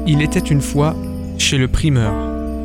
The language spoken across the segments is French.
Il était une fois chez le primeur.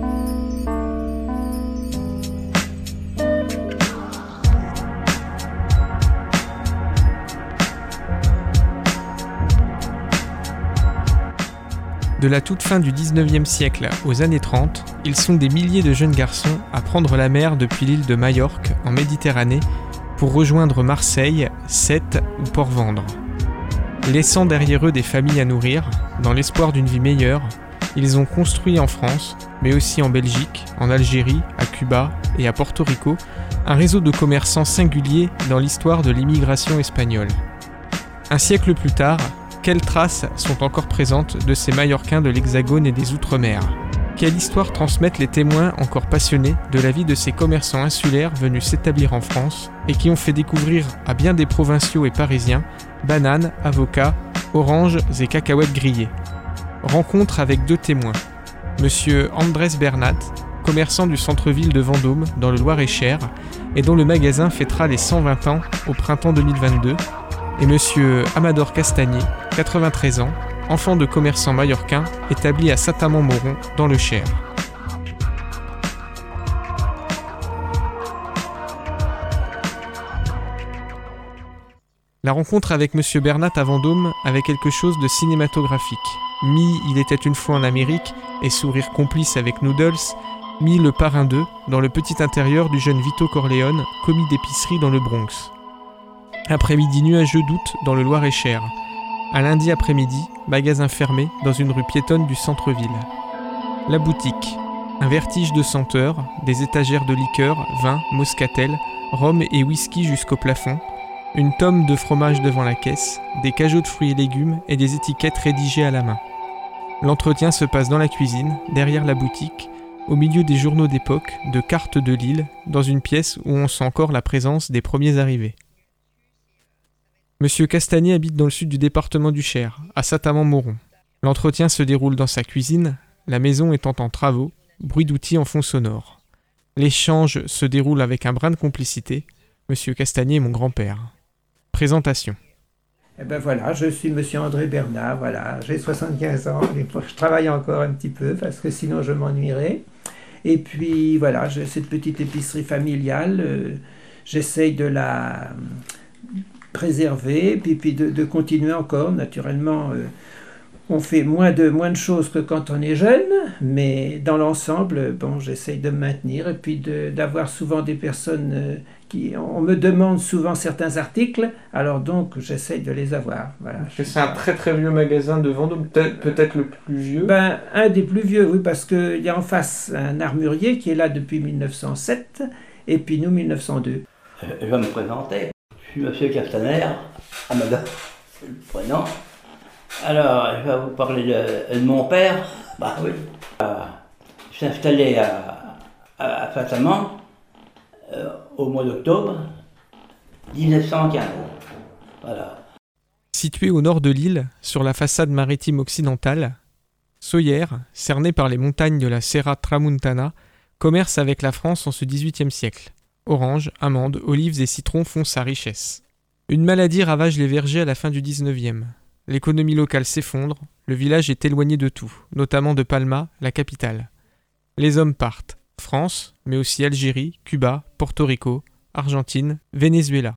De la toute fin du 19e siècle aux années 30, ils sont des milliers de jeunes garçons à prendre la mer depuis l'île de Majorque en Méditerranée pour rejoindre Marseille, Sète ou Port-Vendre. Laissant derrière eux des familles à nourrir, dans l'espoir d'une vie meilleure, ils ont construit en France, mais aussi en Belgique, en Algérie, à Cuba et à Porto Rico, un réseau de commerçants singulier dans l'histoire de l'immigration espagnole. Un siècle plus tard, quelles traces sont encore présentes de ces Mallorquins de l'Hexagone et des Outre-mer ? Quelle histoire transmettent les témoins encore passionnés de la vie de ces commerçants insulaires venus s'établir en France et qui ont fait découvrir à bien des provinciaux et parisiens bananes, avocats, oranges et cacahuètes grillées. Rencontre avec 2 témoins. Monsieur Andrés Bernat, commerçant du centre-ville de Vendôme dans le Loir-et-Cher et dont le magasin fêtera les 120 ans au printemps 2022, et Monsieur Amador Castagnier, 93 ans, enfant de commerçant mallorquin établi à Saint-Amand-Montrond dans le Cher. La rencontre avec Monsieur Bernat à Vendôme avait quelque chose de cinématographique. Il était une fois en Amérique et sourire complice avec Noodles, le parrain 2 dans le petit intérieur du jeune Vito Corleone, commis d'épicerie dans le Bronx. Après-midi nuageux d'août dans le Loir-et-Cher. Un lundi après-midi, magasin fermé dans une rue piétonne du centre-ville. La boutique. Un vertige de senteurs, des étagères de liqueurs, vin, moscatel, rhum et whisky jusqu'au plafond, une tome de fromage devant la caisse, des cajots de fruits et légumes et des étiquettes rédigées à la main. L'entretien se passe dans la cuisine, derrière la boutique, au milieu des journaux d'époque, de cartes de l'île, dans une pièce où on sent encore la présence des premiers arrivés. Monsieur Castagnier habite dans le sud du département du Cher, à Saint-Amand-Montrond. L'entretien se déroule dans sa cuisine, la maison étant en travaux, bruit d'outils en fond sonore. L'échange se déroule avec un brin de complicité. Monsieur Castagnier est mon grand-père. Présentation. Eh ben voilà, je suis Monsieur André Bernat, voilà, j'ai 75 ans, je travaille encore un petit peu parce que sinon je m'ennuierais. Et puis voilà, j'ai cette petite épicerie familiale, j'essaye de la préserver, puis de continuer encore, naturellement. On fait moins de choses que quand on est jeune, mais dans l'ensemble, bon, j'essaye de me maintenir et puis d'avoir souvent des personnes on me demande souvent certains articles, alors donc j'essaye de les avoir. Voilà. C'est un très très vieux magasin de Vendôme, peut-être le plus vieux. Ben, un des plus vieux, oui, parce qu'il y a en face un armurier qui est là depuis 1907, et puis nous 1902. Je vais me présenter. Je suis Monsieur Castaner, Amador, c'est le prénom. Alors, je vais vous parler de mon père. Bah oui. Je suis installé à Saint-Amand au mois d'octobre 1915. Voilà. Situé au nord de l'île, sur la façade maritime occidentale, Sóller, cerné par les montagnes de la Serra Tramuntana, commerce avec la France en ce XVIIIe siècle. Oranges, amandes, olives et citrons font sa richesse. Une maladie ravage les vergers à la fin du XIXe. L'économie locale s'effondre, le village est éloigné de tout, notamment de Palma, la capitale. Les hommes partent, France, mais aussi Algérie, Cuba, Porto Rico, Argentine, Venezuela.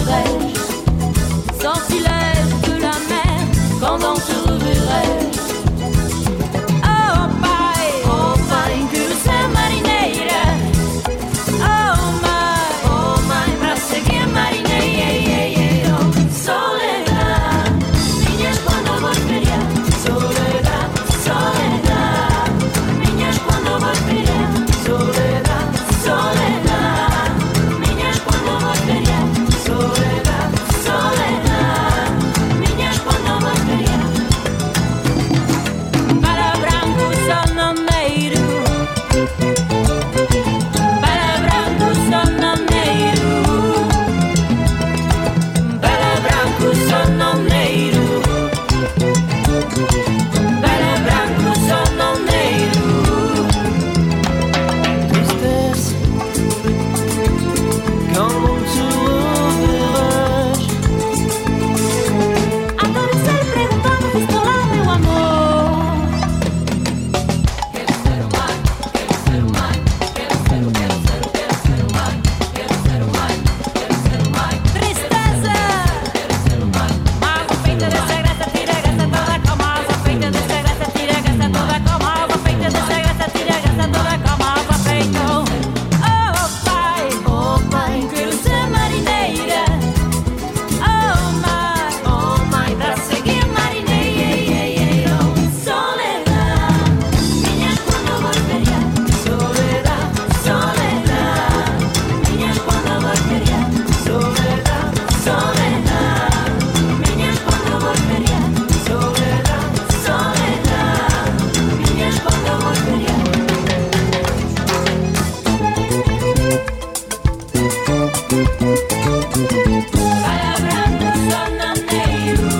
reverrai-je, sortilège de la mer, quand on se reverrai-je. Oh pai, que você é marineira. Oh my, pra seguir marineira. Soledad, niñas cuando volvería. Soledad, soledad, niñas cuando volvería. Soledad, soledad, niñas cuando volvería. Soledad, soledad, niñas cuando volvería. Para branco sononeiro, para branco sononeiro, para branco sononeiro, para branco sononeiro. Tristesse, como tu verás. Adormecer perguntando se estou lá, meu amor. Quero ser humano, quero ser humano, quero ser humano, quero ser humano, quero ser humano, quero ser humano. Tristeza, quero ser humano. Mágoa feita dessa graça, tira a graça toda com mágoa feita dessa graça, tira a graça toda com mágoa feita dessa graça, tira a graça toda com mágoa feita. Oh pai, quero ser marineira. Oh my, pra seguir marineira. Soledad, niñas cuando volvería. Soledad, soledad, niñas cuando volvería. Soledad, soledad, niñas cuando volvería. Soledad, soledad, niñas cuando volvería. Para branco sononeiro,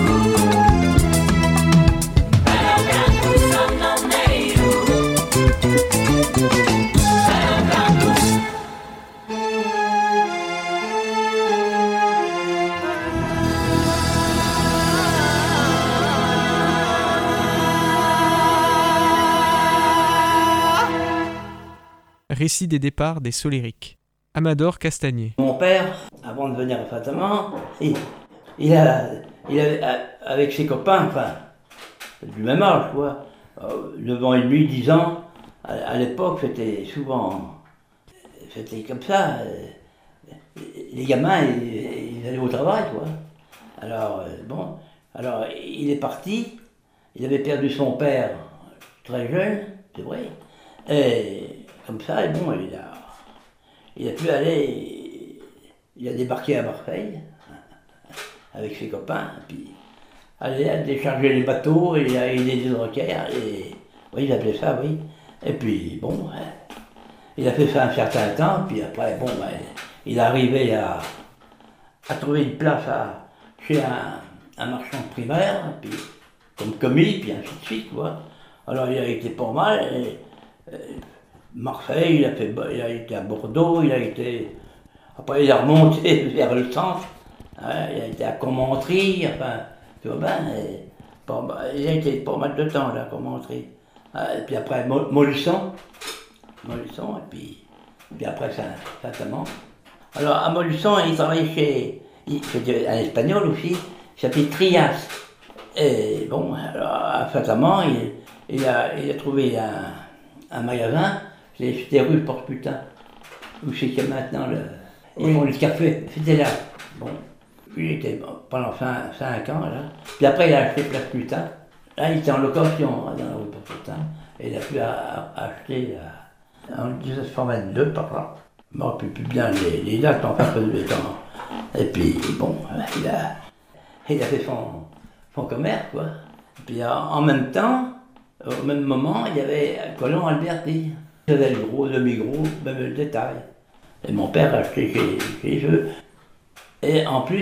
para branco sononeiro, para branco. Récit des départs des Solyriques. Amador Castagnier. Mon père, avant de venir à Fataman, il avait, avec ses copains, enfin, du même âge, quoi, 9 ans et demi, 10 ans, à l'époque, c'était souvent, c'était comme ça, les gamins, ils allaient au travail, quoi. Alors, alors il est parti, il avait perdu son père très jeune, c'est vrai, et comme ça, et bon, il a pu aller, il a débarqué à Marseille avec ses copains, puis aller décharger les bateaux, et il a aidé des roquères, et oui, il appelait ça, oui. Et puis bon, il a fait ça un certain temps, puis après, bon, il est arrivé à trouver une place chez un marchand de primaire, puis comme commis, puis ainsi de suite, quoi. Alors il a été pas mal, et, Marseille, il a été à Bordeaux, après il a remonté vers le centre, hein, il a été à Commentry, enfin, tu vois bien, il a été pas mal de temps là, à Commentry. Et puis après Molusson, et puis après Saint-Amand. Alors à Molusson, il travaillait c'était un espagnol aussi, il s'appelait Trias. Et bon, alors à Saint-Amand, il a trouvé un magasin. C'était rue Porte-Putain, où c'est qu'il y a maintenant ils font le café, c'était là. Bon, lui il était pendant 5 ans là. Puis après il a acheté Place Putain. Là il était en location dans la rue Porte-Putain. Et il a pu acheter en 1922 par là. Bon, puis plus bien les dates en fait de temps. Et puis bon, il a fait son commerce quoi. Et puis en même temps, au même moment, il y avait Colomb Alberti. Il avait le gros, demi-gros, même le détail. Et mon père achetait chez eux. Et en plus,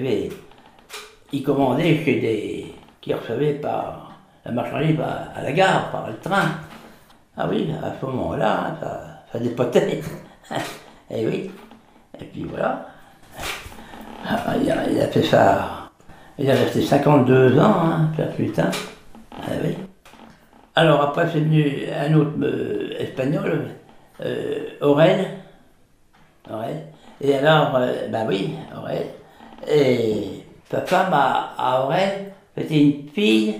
il commandait chez qui recevaient par la marchandise à la gare, par le train. Ah oui, à ce moment-là, ça dépotait. Et oui. Et puis voilà. Il a fait ça. Il a resté 52 ans, hein, putain. Ah oui. Alors après c'est venu un autre espagnol, Aurel. Et alors, ben oui, Aurel. Et sa femme à Aurel, c'était une fille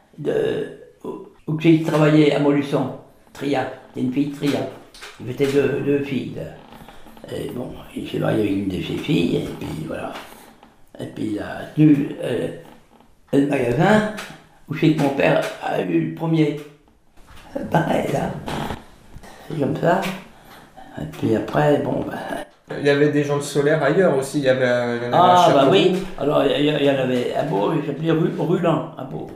où il travaillait à Montluçon, Triac. C'était une fille de Triac. Il était deux filles. Là. Et bon, il s'est marié avec une de ses filles, et puis voilà. Et puis il a tenu le magasin où c'est que mon père a eu le premier. C'est pareil là. C'est comme ça. Et puis après, bon, Il y avait des gens de Solaire ailleurs aussi, il y en avait ah, à bah oui, Châteauroux. alors il y en avait à Bourges, il s'appelait Ruland, à Bourges.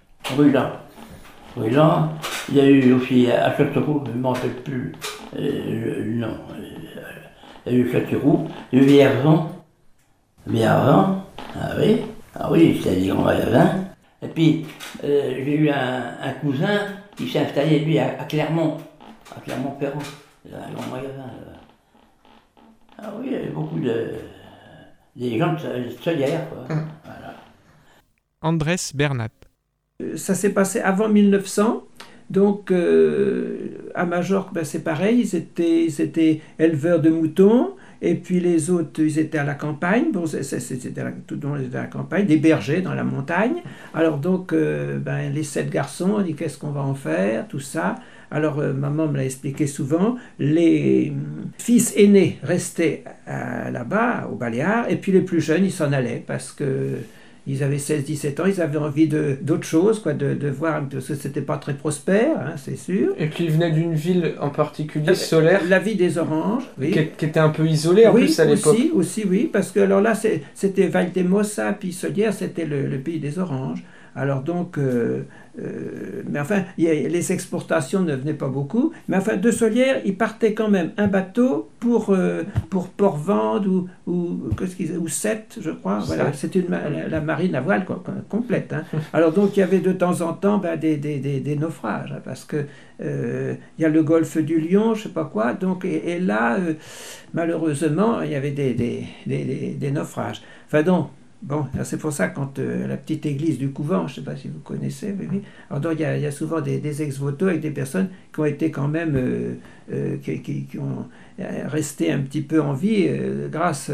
Ruland, il y a eu aussi à Châteauroux, je ne m'en rappelle plus le nom. Il y a eu Châteauroux, il y a eu Vierzon, ah oui, c'était des grands magasins. Et puis j'ai eu un cousin qui s'est installé lui à Clermont, Clermont-Ferrand, il y a un grand magasin là. Ah oui, il y avait beaucoup des gens de Solière, quoi. Voilà. Andrés Bernat. Ça s'est passé avant 1900. Donc, à Majorque, ben, c'est pareil. Ils étaient éleveurs de moutons. Et puis les autres, ils étaient à la campagne. Bon, tout le monde était à la campagne. Des bergers dans la montagne. Alors donc, ben, les 7 garçons, on dit qu'est-ce qu'on va en faire, tout ça. Alors, maman me l'a expliqué souvent, les fils aînés restaient là-bas, au Baléares, et puis les plus jeunes, ils s'en allaient, parce que ils avaient 16-17 ans, ils avaient envie d'autre chose, quoi, de voir, parce que c'était pas très prospère, hein, c'est sûr. Et puis il venait d'une ville en particulier, Solaire, La vie des Oranges, oui. qui était un peu isolée en Oui, plus à l'époque. aussi, oui, parce que alors là, c'était Valdemosa, puis Solière, c'était le pays des Oranges. Alors donc, mais enfin, les exportations ne venaient pas beaucoup, mais enfin, de Solière, il partait quand même un bateau pour Port-Vende ou Sète, je crois. Voilà, c'était la marine à voile complète. Hein. Alors donc, il y avait de temps en temps des naufrages, hein, parce que il y a le golfe du Lion, je sais pas quoi. Donc, et là, malheureusement, il y avait des naufrages. Enfin donc. Bon, c'est pour ça quand la petite église du couvent, je ne sais pas si vous connaissez, oui. Alors donc il y a souvent des ex-voto avec des personnes qui ont été quand même, qui ont resté un petit peu en vie grâce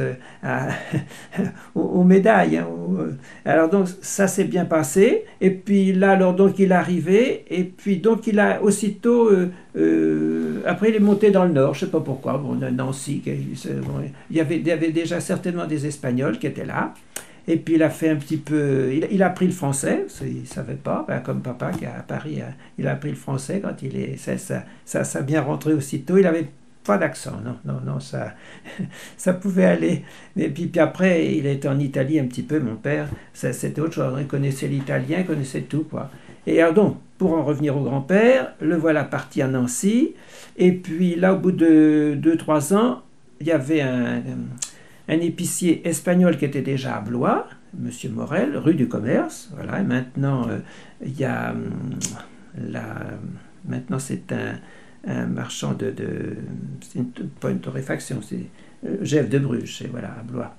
aux médailles. Hein, alors donc ça s'est bien passé, et puis là alors donc il est arrivé, et puis donc il a aussitôt, après il est monté dans le nord, je ne sais pas pourquoi, bon, Nancy, il y avait déjà certainement des Espagnols qui étaient là. Et puis il a fait un petit peu, il a appris le français, il ne savait pas, ben, comme papa qui est à Paris, il a appris le français quand il est, ça a bien rentré aussitôt, il n'avait pas d'accent, non, ça pouvait aller. Et puis après, il a été en Italie un petit peu, mon père, c'était autre chose, il connaissait l'italien, il connaissait tout, quoi. Et alors donc, pour en revenir au grand-père, le voilà parti à Nancy, et puis là, au bout de 2-3 ans, il y avait un épicier espagnol qui était déjà à Blois, M. Morel, rue du Commerce, voilà, et maintenant, il y a maintenant c'est un marchand c'est pas une torréfaction, c'est Gève de Bruges, c'est voilà, à Blois.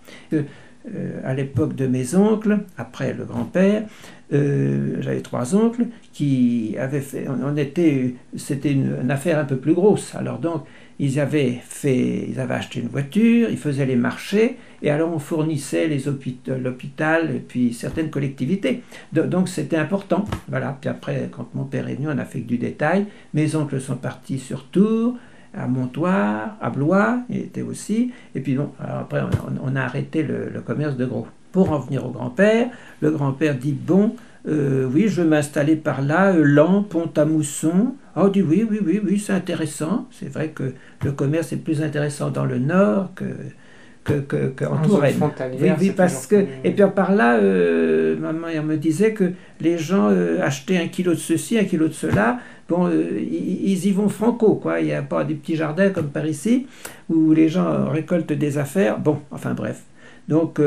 À l'époque de mes oncles, après le grand-père, j'avais 3 oncles qui avaient fait, c'était une affaire un peu plus grosse, alors donc, ils avaient acheté une voiture, ils faisaient les marchés, et alors on fournissait l'hôpital et puis certaines collectivités. Donc c'était important. Voilà. Puis après, quand mon père est venu, on a fait que du détail. Mes oncles sont partis sur Tours, à Montoire, à Blois, il était aussi. Et puis bon, alors après, on a arrêté le commerce de gros. Pour en venir au grand-père, le grand-père dit bon. Oui, je vais m'installer par là, Lan, Pont-à-Mousson. Ah, on dit oui, c'est intéressant. C'est vrai que le commerce est plus intéressant dans le nord qu'en Touraine. Oui, parce que... Et puis par là, maman elle me disait que les gens achetaient 1 kilo de ceci, 1 kilo de cela. Bon, ils y vont franco, quoi. Il n'y a pas des petits jardins comme par ici, où les gens récoltent des affaires. Bon, enfin bref. Donc,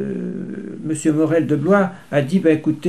M. Morel de Blois a dit, ben, écoute,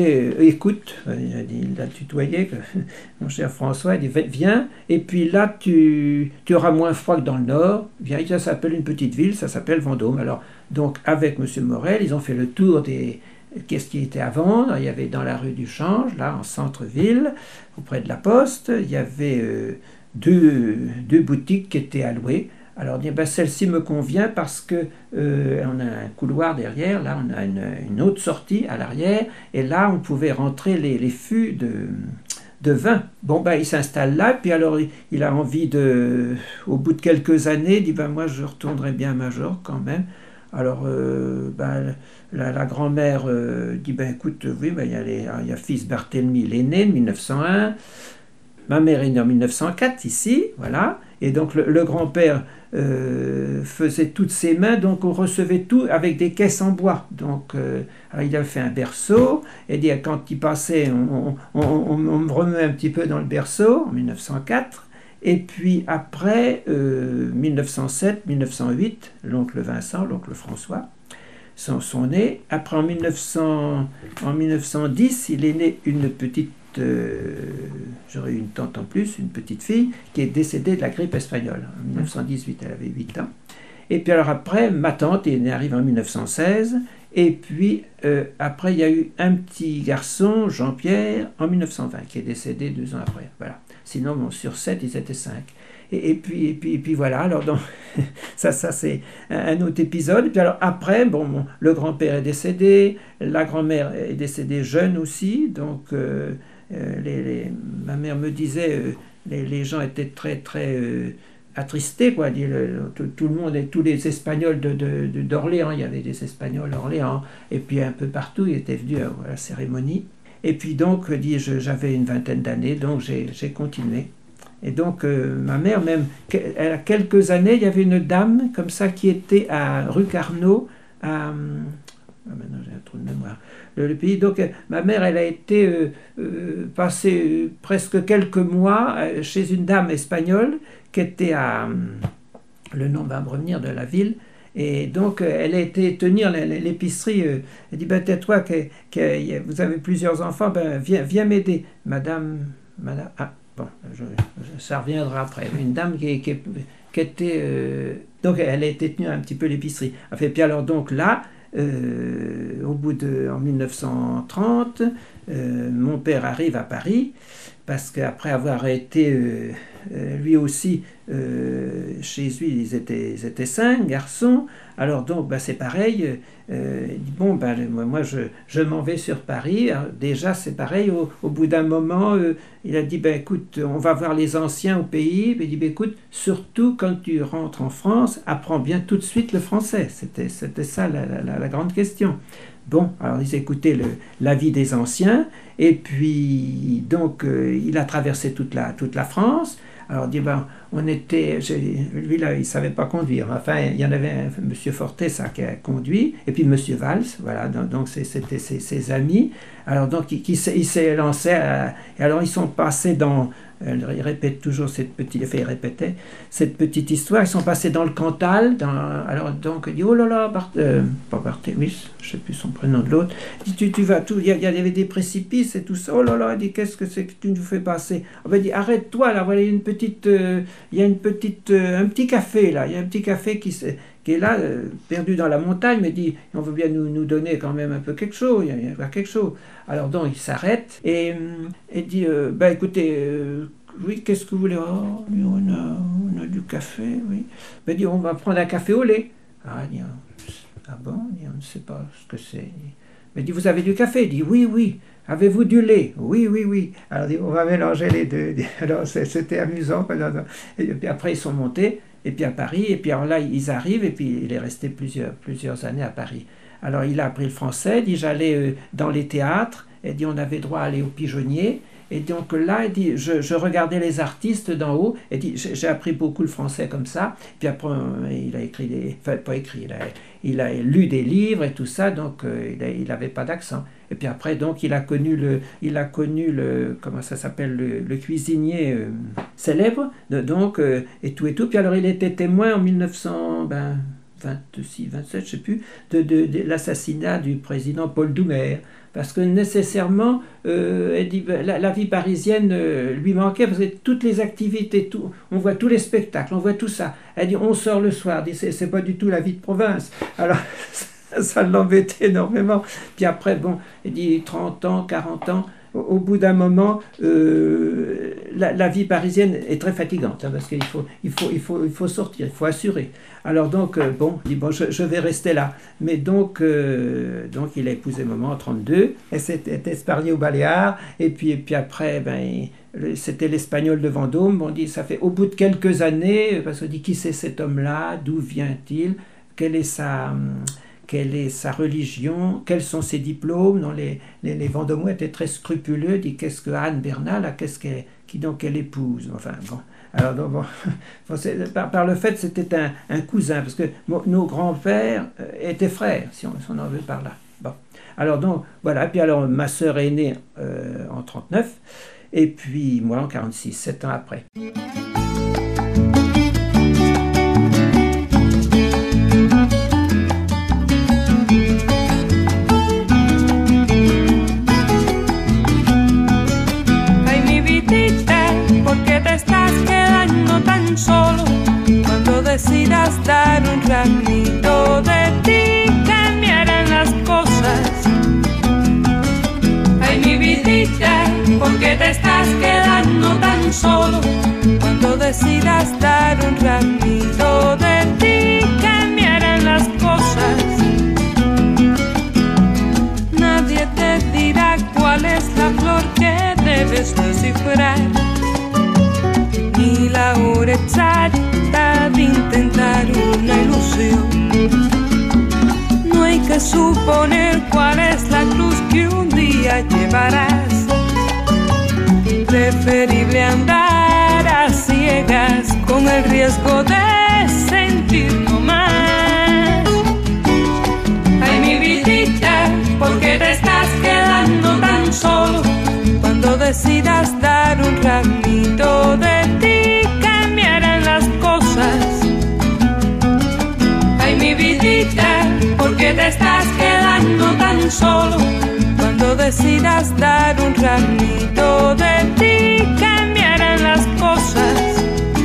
il l'a tutoyé, mon cher François, il dit, viens, et puis là, tu auras moins froid que dans le Nord, viens, ça s'appelle une petite ville, ça s'appelle Vendôme. Alors, donc, avec M. Morel, ils ont fait le tour qu'est-ce qui était à vendre. Il y avait dans la rue du Change, là, en centre-ville, auprès de la Poste, il y avait deux boutiques qui étaient à louer. Alors, dit, ben, celle-ci me convient parce que on a un couloir derrière, là on a une autre sortie à l'arrière, et là on pouvait rentrer les fûts de vin. Bon, ben, il s'installe là, puis alors il a envie au bout de quelques années, il dit, ben, moi je retournerai bien à Majorque quand même. Alors, ben, la grand-mère dit, ben, écoute, oui, ben, il y a fils Barthélemy, il est né en 1901, ma mère est née en 1904 ici, voilà, et donc le grand-père faisait toutes ses mains, donc on recevait tout avec des caisses en bois. Donc alors il avait fait un berceau, et quand il passait, on me remet un petit peu dans le berceau en 1904, et puis après 1907, 1908, l'oncle Vincent, l'oncle François sont nés. Après en 1910, il est né une petite j'aurais eu une tante en plus, une petite fille, qui est décédée de la grippe espagnole. En 1918, elle avait 8 ans. Et puis alors après, ma tante est arrivée en 1916. Et puis après, il y a eu un petit garçon, Jean-Pierre, en 1920, qui est décédé 2 ans après. Voilà. Sinon, bon, sur 7, ils étaient 5. Et puis voilà, alors donc, ça c'est un autre épisode. Et puis alors après, bon, le grand-père est décédé, la grand-mère est décédée jeune aussi, donc ma mère me disait, les gens étaient très très attristés, quoi. Tout le monde, tous les Espagnols d'Orléans, il y avait des Espagnols à Orléans, et puis un peu partout, ils étaient venus à la cérémonie. Et puis donc, j'avais une vingtaine d'années, donc j'ai continué. Et donc, ma mère, même, elle a quelques années, il y avait une dame comme ça qui était à rue Carnot, maintenant j'ai un trou de mémoire, le pays. Donc, ma mère, elle a été passée presque quelques mois chez une dame espagnole qui était le nom va me revenir de la ville. Et donc, elle a été tenir l'épicerie. Elle dit, ben, tais-toi, vous avez plusieurs enfants, ben, viens m'aider. Madame, ah, bon, ça reviendra après. Une dame qui était... donc, elle a été tenue un petit peu l'épicerie. Et puis alors, donc là, en 1930, mon père arrive à Paris, parce qu'après avoir été lui aussi chez lui, ils étaient 5 garçons. Alors donc c'est pareil, il dit, bon moi je m'en vais sur Paris. Alors, déjà c'est pareil, au bout d'un moment il a dit, écoute, on va voir les anciens au pays. Il dit, écoute, surtout quand tu rentres en France, apprends bien tout de suite le français. C'était ça la grande question. Bon, alors ils écoutaient l'avis des anciens, et puis donc il a traversé toute la France. Alors, dit, lui là, il ne savait pas conduire. Enfin, il y en avait M. Fortet, ça, qui a conduit, et puis M. Valls, voilà, donc c'était ses amis. Alors, donc, il s'est lancé, et alors ils sont passés dans... Il répète toujours il répétait cette petite histoire. Ils sont passés dans le Cantal. Alors donc il dit, oh là là, pas Barthémis, je ne sais plus son prénom de l'autre. Il dit, tu vas tout. Il y avait des précipices et tout ça. Oh là là, il dit, qu'est-ce que c'est que tu nous fais passer? On va dire, arrête-toi là. Voilà, il y a un petit café là. Il y a un petit café qui est là, perdu dans la montagne, mais dit, on veut bien nous donner quand même un peu quelque chose, il y a quelque chose. Alors donc il s'arrête et dit, écoutez, oui, qu'est-ce que vous voulez? Oh, on a du café, oui. Dit, on va prendre un café au lait. Il dit, ah bon? Il dit, on ne sait pas ce que c'est. Mais dit, vous avez du café? Il dit, oui. Avez-vous du lait? Oui. Alors on va mélanger les deux. Alors c'était amusant. Et puis après ils sont montés. Et puis à Paris, et puis alors là, ils arrivent, et puis il est resté plusieurs années à Paris. Alors il a appris le français, il dit, j'allais dans les théâtres, et dit, on avait droit à aller au pigeonnier, et donc là, il dit, je regardais les artistes d'en haut, et dit, j'ai appris beaucoup le français comme ça, et puis après, il a écrit il a lu des livres et tout ça, donc il n'avait pas d'accent. Et puis après, donc, il a connu le comment ça s'appelle, le cuisinier célèbre, et tout. Puis alors, il était témoin en 1926, 27, je sais plus, de l'assassinat du président Paul Doumer. Parce que nécessairement, elle dit, la vie parisienne lui manquait, parce que toutes les activités, on voit tous les spectacles, on voit tout ça. Elle dit, on sort le soir, elle dit, c'est pas du tout la vie de province. Alors, ça l'embêtait énormément. Puis après, bon, elle dit 30 ans, 40 ans, au bout d'un moment, la vie parisienne est très fatigante, hein, parce qu'il faut sortir, il faut assurer. Alors donc, il dit, je vais rester là. Mais donc il a épousé maman en 1932, elle s'est épargnée aux Baléares, et puis après, c'était l'Espagnol de Vendôme. On dit, ça fait au bout de quelques années, parce qu'on dit, qui c'est cet homme-là, d'où vient-il, quelle est sa religion, quels sont ses diplômes. Non, les Vendômois étaient très scrupuleux, dit, qu'est-ce que Anne Bernal, qui donc elle épouse. Enfin bon. Alors donc, par le fait, c'était un cousin, parce que nos grands-pères étaient frères, si on en veut par là. Bon. Alors donc, voilà. Puis alors, ma sœur est née en 1939, et puis moi en 1946, 7 ans après. Solo cuando decidas dar un ramito de ti cambiarán las cosas. Ay, mi vidita, ¿por qué te estás quedando tan solo? Cuando decidas dar un ramito de ti cambiarán las cosas. Nadie te dirá cuál es la flor que debes descifrar, ni la hora exacta de intentar una ilusión. No hay que suponer cuál es la cruz que un día llevarás. Preferible andar a ciegas con el riesgo de sentir no más. Ay, mi vidita, ¿por qué te estás quedando tan solo? Cuando decidas dar un ramito de ti cambiarán las cosas. Ay, mi vidita, ¿por qué te estás quedando tan solo? Cuando decidas dar un ramito de ti cambiarán las cosas.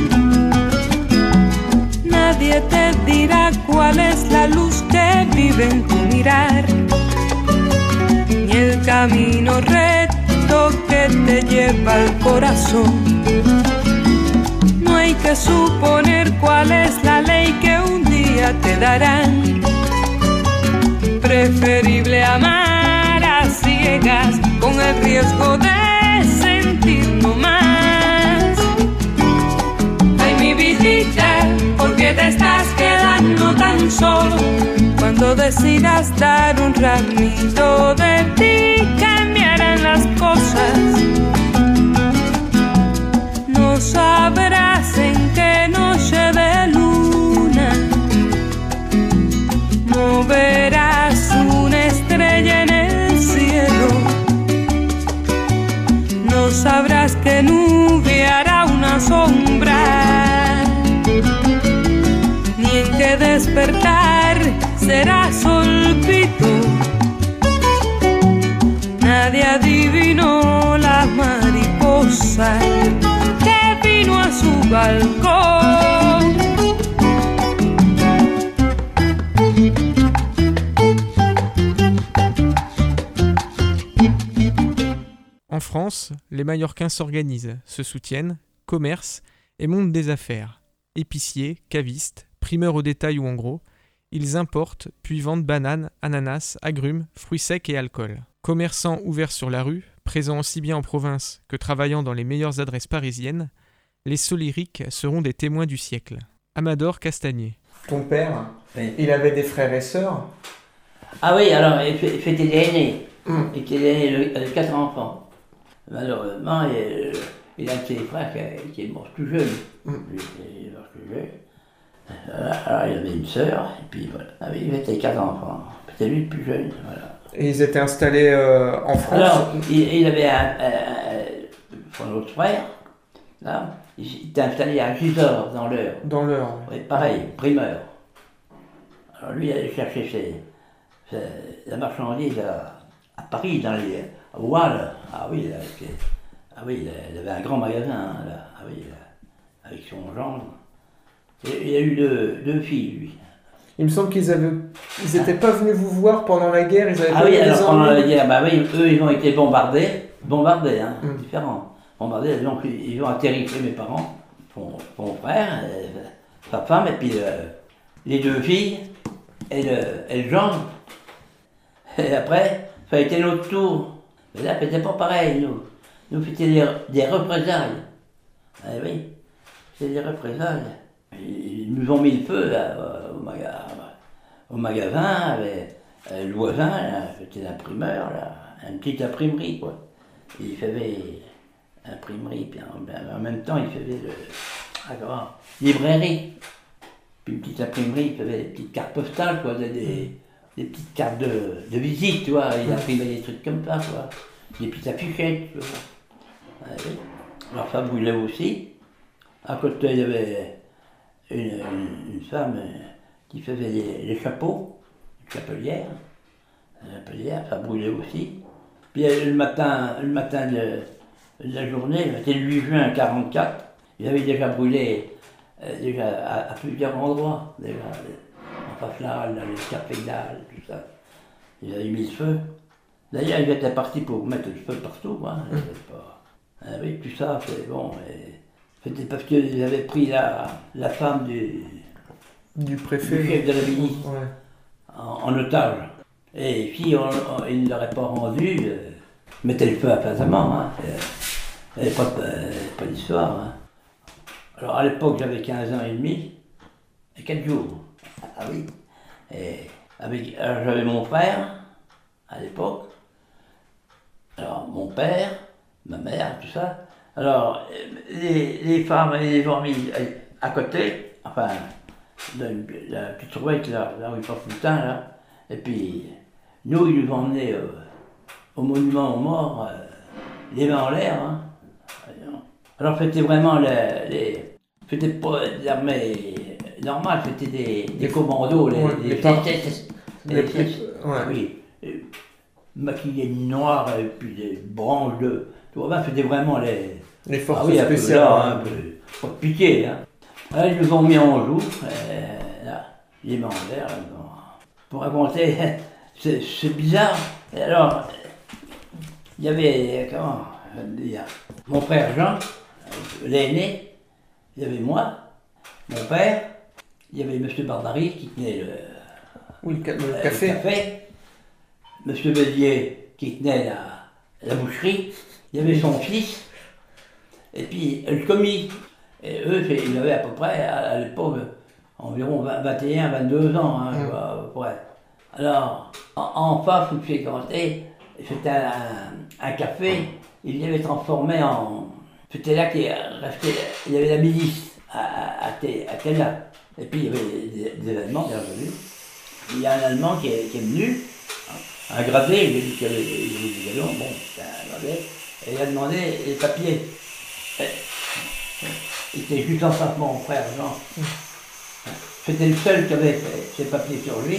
Nadie te dirá cuál es la luz que vive en tu mirar, ni el camino recto que te lleva al corazón. No hay que suponer cuál es la ley que un día te darán. Preferible amar a ciegas con el riesgo de sentir no más. Ay, mi vidita, ¿por qué te estás quedando tan solo? Cuando decidas dar un ramito de ti cambiarán las cosas. No sabrás en qué noche de luna, no verás una estrella en el cielo, no sabrás qué nube hará una sombra, ni en qué despertar será solpito. Nadie adivinó la mariposa que vino a su balcón. En France, les Mallorquins s'organisent, se soutiennent, commercent et montent des affaires. Épiciers, cavistes, primeurs au détail ou en gros, ils importent puis vendent bananes, ananas, agrumes, fruits secs et alcool. Commerçants ouverts sur la rue, présents aussi bien en province que travaillant dans les meilleures adresses parisiennes, les Solyriques seront des témoins du siècle. Amador Castagnier. Ton père, Oui. il avait des frères et sœurs? Ah oui, alors, c'était l'aîné. Il était l'aîné de 4 enfants. Malheureusement, il a un de ses frères qui est mort tout jeune. Il est mort tout jeune. Alors, il avait une sœur, et puis voilà. Ah oui, il avait 4 enfants. C'était lui le plus jeune, voilà. Et ils étaient installés en France? Alors, il avait son autre frère, là, il était installé à Gisors, dans l'Eure. Dans l'Eure. Oui, pareil, primeur. Alors lui, il allait chercher la marchandise à Paris, dans les à Oual. Ah oui, il avait un grand magasin, là. Ah oui, avec son gendre. Et il a eu deux filles, lui. Il me semble qu'ils étaient pas venus vous voir pendant la guerre, ils avaient Ah pas oui, eu alors des pendant ennuis. la guerre, bah oui, eux, ils ont été bombardés. bombardés, hein, différents. Bombardés, donc ils ont atterri chez mes parents, mon frère, sa femme, et puis les deux filles, et le gendre. Et après, ça a été notre tour. Mais là, c'était pas pareil, nous. Nous, c'était des représailles. Ah oui, c'était des représailles. Ils nous ont mis le feu là, au magasin, avec le voisin, là, c'était l'imprimeur, là, une petite imprimerie, quoi. Il faisait imprimerie, puis en même temps, il faisait librairie. Puis une petite imprimerie, il faisait des petites cartes postales, quoi, des petites cartes de visite, tu vois. Il imprimait des trucs comme ça, quoi. Des petites affichettes, tu vois. Ah oui. Alors ça brûlait aussi. À côté, il y avait une femme qui faisait les chapeaux, une chapelière. Ça brûlait aussi. Puis le matin de la journée, c'était le 8 juin 1944, il avait déjà brûlé à plusieurs endroits, déjà, en face là, dans les cafés d'Al, tout ça. Ils avaient mis le feu. D'ailleurs, ils étaient partis pour mettre le feu partout, hein. Ah oui, tout ça, c'est bon. C'était parce qu'ils avaient pris la femme Du préfet. du chef de la milice Ouais. en otage. Et si ils ne l'auraient pas rendu, mettez le feu à Casamance. Hein. Il n'y avait pas d'histoire. Hein. Alors à l'époque, j'avais 15 ans et demi et 4 jours. Ah oui. Et alors, j'avais mon frère à l'époque. Alors mon père, ma mère, tout ça. Alors les femmes et les familles à côté, enfin, la petite rouette là où il passe tout le temps, là. Et puis, nous, ils nous ont emmenés au monument aux morts, les mains en l'air. Hein. Alors, c'était vraiment c'était pas l'armée normale, c'était des commandos, oui, maquillés de noir, et puis des branches de. Tu vois, c'était vraiment les forces un peu spéciales. là, un peu, pas de piquer. Hein. Alors, ils nous ont mis en joue, là, les mains en l'air. Là, pour raconter, c'est bizarre. Et alors, il y avait, comment dire, mon frère Jean, l'aîné, il y avait moi, mon père, il y avait M. Bardary qui tenait le café. M. Bélier qui tenait la boucherie, il y avait son fils, et puis le commis. Et eux, ils avaient à peu près, à l'époque, environ 21, 22 ans, hein, à peu près. Alors, en face où j'ai commencé, c'était un café, il l'avait transformé en. C'était là qu'il restait, il y avait la milice à Tella. Et puis il y avait des Allemands qui sont venus. Il y a un Allemand qui est venu, un gradé, il a dit qu'il y avait des galons, bon, c'était un gradé, et il a demandé les papiers. Il était juste en face de mon frère Jean. C'était le seul qui avait ses papiers sur lui.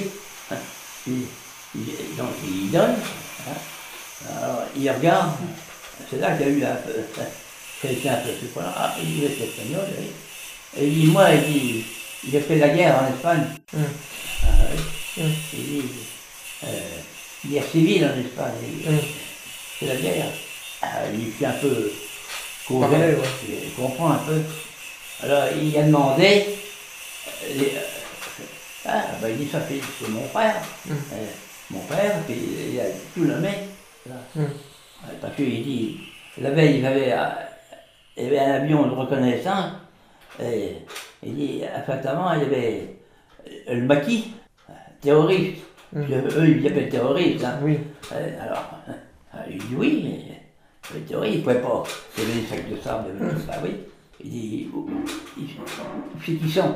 Donc il donne. Alors il regarde. C'est là qu'il y a eu un peu. Quelqu'un un peu surprenant. Ah, il est espagnol, oui. Et il dit, moi, il a fait la guerre en Espagne. Il dit, guerre civile en Espagne. C'est la guerre. Il fait un peu couvert, il comprend un peu. Alors il a demandé, il dit ça c'est mon frère, mon père, puis il a tout nommé. Parce qu'il dit, la veille il y avait un avion de reconnaissance, et il dit, effectivement il y avait le maquis, terroriste. Eux ils appellent terroriste. Hein. Oui. Alors, il dit oui, mais les terroristes, ils ne pouvaient pas. Il y avait des sacs de sable, il y avait tout ça, oui. Il dit, c'est qui sont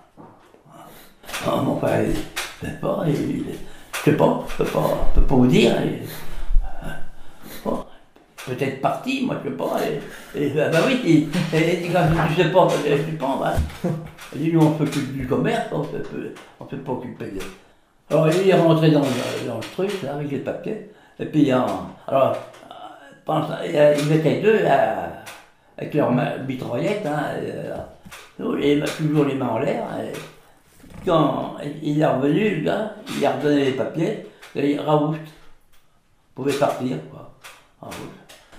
mon frère, il ne sait pas, je ne peux pas vous dire. Bon, peut-être parti, moi je ne sais pas. Ben oui, quand tu ne sais pas, tu penses. Hein. Il dit, nous on s'occupe du commerce, on ne peut pas occuper de. Alors il est rentré dans le truc, là, avec les papiers. Et puis, alors, ils étaient deux avec leur mitraillette, hein, toujours les mains en l'air. Quand il est revenu, le gars, il a redonné les papiers, et il Raoult pouvait partir, quoi. Raoult.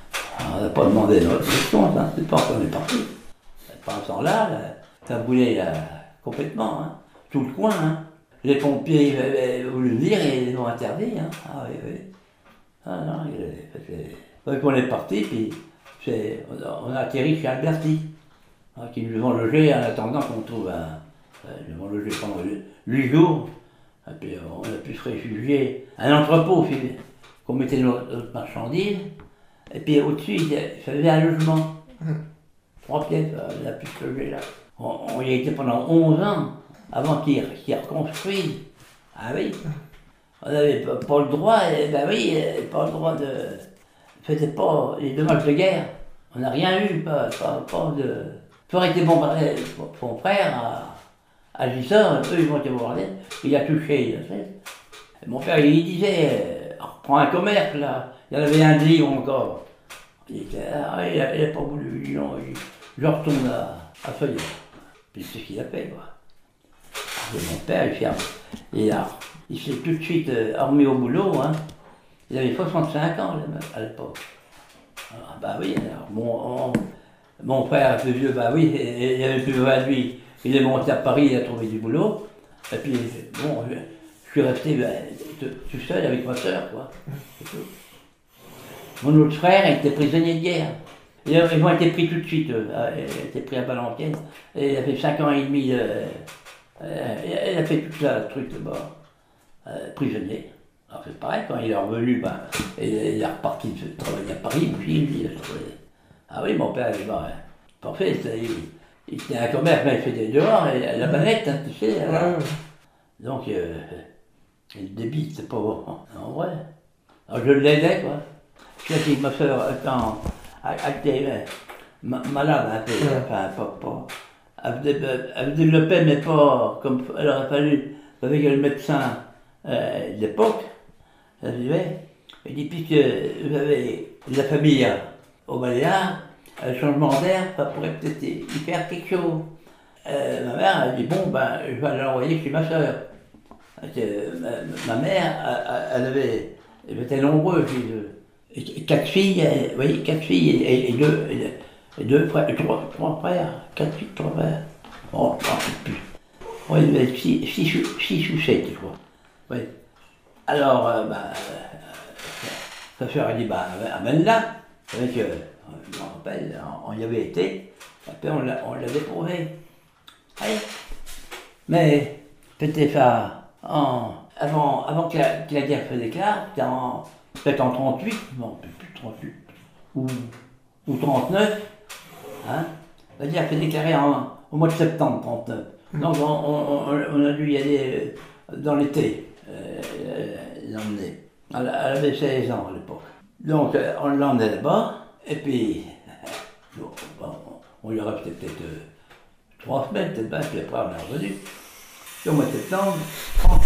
on n'a pas demandé notre réponse, hein. C'est pas qu'on est parti. Pendant ce temps-là, ça brûlait complètement, hein. Tout le coin. Hein. Les pompiers avaient voulu venir et ils l'ont interdit. Hein. Ah oui, oui. Ah non, donc on est parti, puis on a atterri chez Alberti, hein, qui nous ont logé en attendant qu'on trouve ils nous ont logé pendant 8 jours. Et puis on a pu se réfugier à un entrepôt qu'on mettait notre marchandises. Et puis au-dessus, il y avait un logement. 3 pièces, on a pu se loger là. On y a été pendant 11 ans avant qu'ils reconstruisent. Ah oui. On n'avait pas le droit, ben oui, pas le droit de. Faisait pas les dommages de guerre. On n'a rien eu, pas de. Ça aurait été bombardé, mon frère à Gisors, eux ils ont été bombardés, il a touché. Et mon père il disait, reprends un commerce là, il y en avait un de Lyon encore. Il n'a pas voulu, il dit non, je retourne à Feuillet. Puis c'est ce qu'il a fait quoi. Et mon père il s'est tout de suite remis au boulot, hein. Il avait 65 ans à l'époque. Ah, bah oui, alors mon frère un peu vieux, bah oui, il avait plus besoin de lui. Il est monté à Paris, il a trouvé du boulot. Et puis, bon, je suis resté tout seul avec ma soeur, quoi. Mon autre frère était prisonnier de guerre. Ils ont été pris tout de suite, il était pris à Valenciennes. Et il a fait 5 ans et demi, il a fait tout ça, le truc là-bas, prisonnier. Alors c'est pareil, quand il est revenu, ben, il est reparti travailler à Paris, puis ah oui, mon père, parfait, il tenait un commerce, mais il faisait dehors, et la manette, hein, tu sais. Donc, le débit, c'est pas bon, en vrai. Alors je l'aidais, quoi. Je sais que ma soeur, quand elle était malade un peu, enfin, pas. Elle développait, mais pas comme elle aurait fallu, avec le médecin de l'époque. Ça vivait. Il dit, puisque vous avez de la famille au Baléares, le changement d'air, ça pourrait peut-être y faire quelque chose. Ma mère a dit, bon, ben, je vais l'envoyer chez ma soeur. Ma mère, elle était nombreuse, 4 filles, vous voyez, 4 filles et 2 frères, 3 frères, 4 filles, 3 frères. Oh, je ne sais plus. Oui, il y avait 6 ou 7, je crois. Oui. Alors, sa soeur a dit, amène-la. Avec, je me rappelle, on y avait été, après on l'a déprouvé. Oui. Mais c'était ça, avant que la guerre se déclare, c'était peut-être en 38, non, plus 38, ou 39, hein. La guerre s'est déclarée au mois de septembre 39. Donc on a dû y aller dans l'été. L'emmener. Elle avait 16 ans à l'époque. Donc on l'emmenait là-bas, et puis on y aurait peut-être 3 semaines, peut-être bien, puis après on est revenu. Puis au mois de septembre, 30.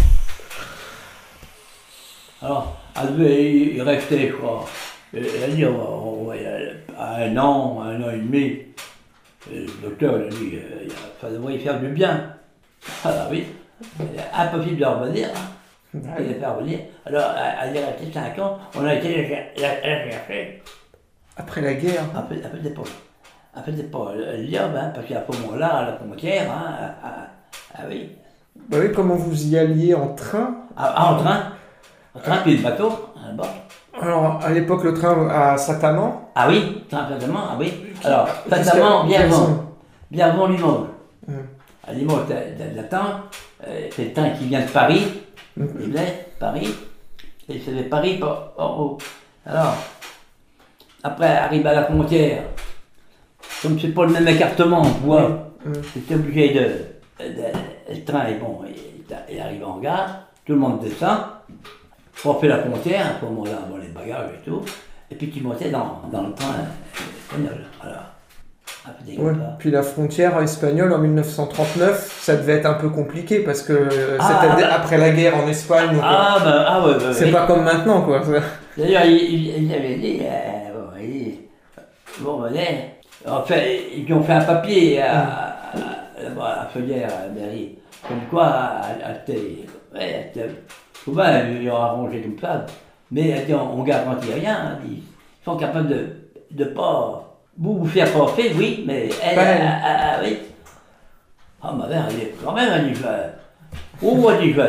Alors, il restait, je crois, elle a dit à 1 an et demi. Le docteur il a dit, ça devrait y faire du bien. Alors oui, impossible de revenir. Hein. Il est fait revenir. Alors, elle est restée 5 ans, on a été la chercher. Après la guerre. Après des pas. L'Iab, hein, parce qu'à ce moment-là, à la frontière, hein, ah oui. Bah oui, comment vous y alliez en train? En train. En train, puis le bateau, là-bas. Alors, à l'époque, le train à Saint-Amand? Ah oui, train Saint-Amand, ah oui. Alors, Saint-Amand, bien avant Limoges. À Limoges, t'as le train, c'est le train qui vient de Paris. Il venait Paris, et c'était Paris en haut. Alors, après, arrive à la frontière, comme c'est pas le même écartement, on voit, c'était obligé le train est bon, il arrive en gare, tout le monde descend, on fait la frontière, à ce moment-là, bon, les bagages et tout, et puis tu montais dans le train espagnol. Voilà. Ouais. Puis la frontière espagnole en 1939, ça devait être un peu compliqué parce que c'était après la guerre en Espagne. Donc, ouais, c'est pas comme maintenant, quoi. D'ailleurs, il avait dit, bon, venez. En fait, ils ont fait un papier à Feuillère, à Berry, comme quoi, souvent, ils ont arrangé comme ça, mais on ne garantit rien. Hein, ils sont capables de pas vous faire porter, oui, mais elle, Pas elle. oui. Ah, ma mère, elle est quand même, elle dit, oh, elle dit,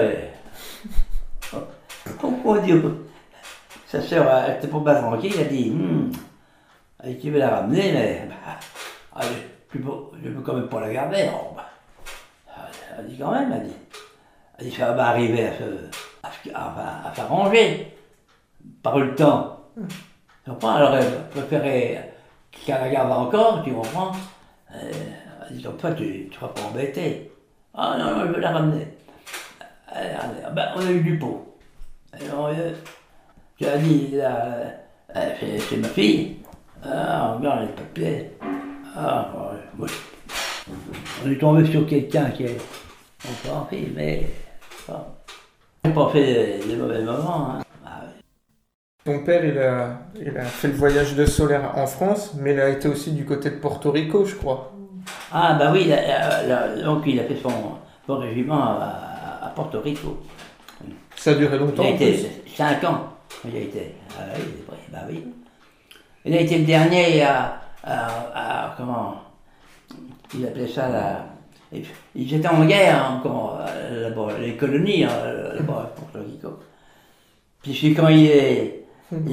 oh Dieu. Sa sœur, elle était pas tranquille, elle dit, elle dit, tu veux la ramener, mais je peux quand même pas la garder. Oh, elle dit quand même, elle dit ça va arriver à s'arranger par le temps. Tu comprends? Alors elle préférait qu'elle la garde encore, tu comprends? Elle dit donc toi tu ne seras pas embêté. Ah non, je veux la ramener. On a eu du pot. Alors, tu as dit, c'est ma fille. Ah, regarde les papiers. Ah, ouais. On est tombé sur quelqu'un qui est encore en fille, mais bon. On n'a pas fait des mauvais moments. Hein. Ton père, il a fait le voyage de Solaire en France, mais il a été aussi du côté de Porto Rico, je crois. Ah, bah oui, donc il a fait son régiment à Porto Rico. Ça a duré longtemps. Il a été 5 ans. Il a été. Ah oui, bah oui. Il a été le dernier à comment ils appelaient ça là. Ils étaient en guerre encore là-bas, les colonies là-bas à Porto Rico. Puis c'est quand il est